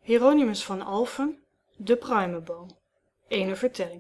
Hieronymus van Alphen, De pruimenboom. Ene vertelling.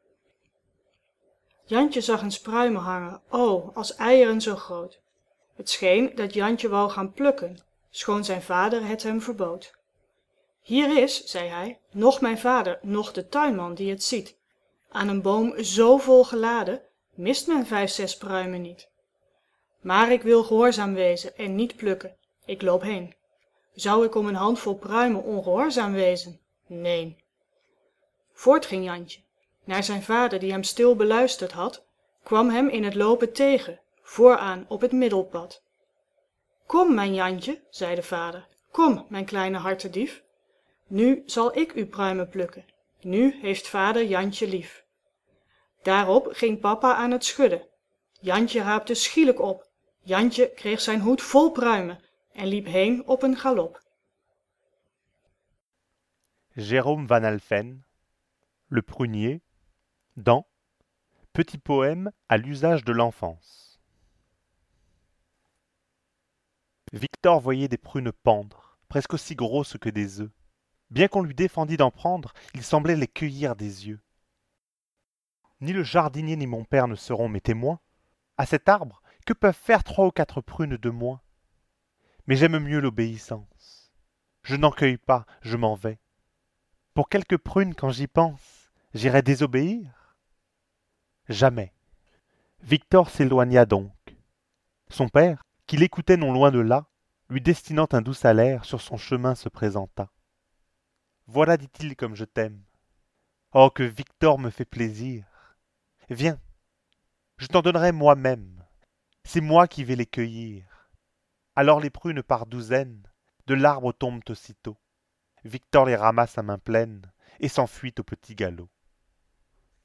Jantje zag eens pruimen hangen, als eieren zo groot. Het scheen dat Jantje wou gaan plukken, schoon zijn vader het hem verbood. Hier is, zei hij, noch mijn vader, noch de tuinman die het ziet. Aan een boom zo vol geladen, mist men 5, 6 pruimen niet. Maar ik wil gehoorzaam wezen en niet plukken, ik loop heen. Zou ik om een handvol pruimen ongehoorzaam wezen? Neen. Voort ging Jantje. Naar zijn vader die hem stil beluisterd had, kwam hem in het lopen tegen, vooraan op het middelpad. Kom, mijn Jantje, zei de vader, kom, mijn kleine hartedief. Nu zal ik uw pruimen plukken, nu heeft vader Jantje lief. Daarop ging papa aan het schudden. Jantje raapte schielijk op. Jantje kreeg zijn hoed vol pruimen en liep heen op een galop. Jérôme Van Alphen, Le prunier, dans Petit poème à l'usage de l'enfance. Victor voyait des prunes pendre, presque aussi grosses que des œufs. Bien qu'on lui défendît d'en prendre, il semblait les cueillir des yeux. Ni le jardinier ni mon père ne seront mes témoins. À cet arbre, que peuvent faire 3 ou 4 prunes de moins? Mais j'aime mieux l'obéissance. Je n'en cueille pas, je m'en vais. Pour quelques prunes, quand j'y pense, j'irai désobéir? Jamais. Victor s'éloigna donc. Son père, qui l'écoutait non loin de là, lui destinant un doux salaire, sur son chemin se présenta. Voilà, dit-il, comme je t'aime. Oh, que Victor me fait plaisir. Viens, je t'en donnerai moi-même. C'est moi qui vais les cueillir. Alors les prunes par douzaines de l'arbre tombent aussitôt. Victor les ramasse à main pleine et s'enfuit au petit galop.